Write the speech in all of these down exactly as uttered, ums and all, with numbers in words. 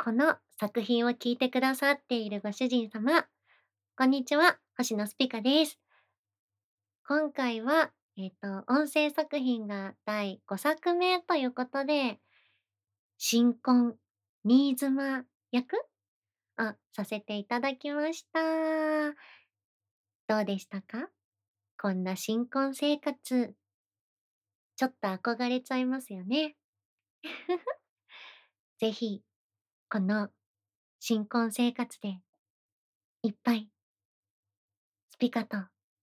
この作品を聞いてくださっているご主人様、こんにちは、星野スピカです。今回は、えっと、音声作品がだいごさくめということで、新婚新妻役をさせていただきました。どうでしたか？こんな新婚生活、ちょっと憧れちゃいますよね。ぜひ、この新婚生活でいっぱいスピカと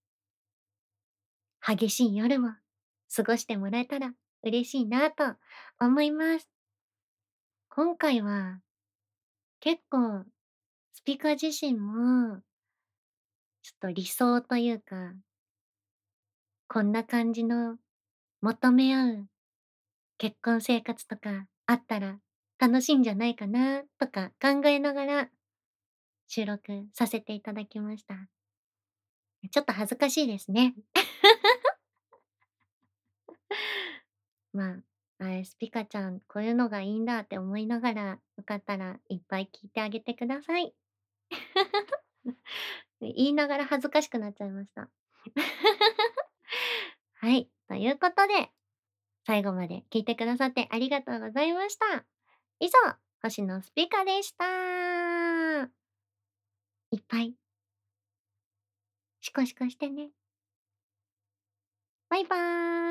激しい夜も過ごしてもらえたら嬉しいなと思います。今回は結構スピカ自身もちょっと理想というか、こんな感じの求め合う結婚生活とかあったら楽しいんじゃないかなとか考えながら収録させていただきました。ちょっと恥ずかしいですね。まあ、あれ、スピカちゃん、こういうのがいいんだって思いながら、よかったらいっぱい聞いてあげてください。言いながら恥ずかしくなっちゃいました。はい、ということで、最後まで聞いてくださってありがとうございました。以上、星のスピカでした。いっぱいシコシコしてね。バイバーイ。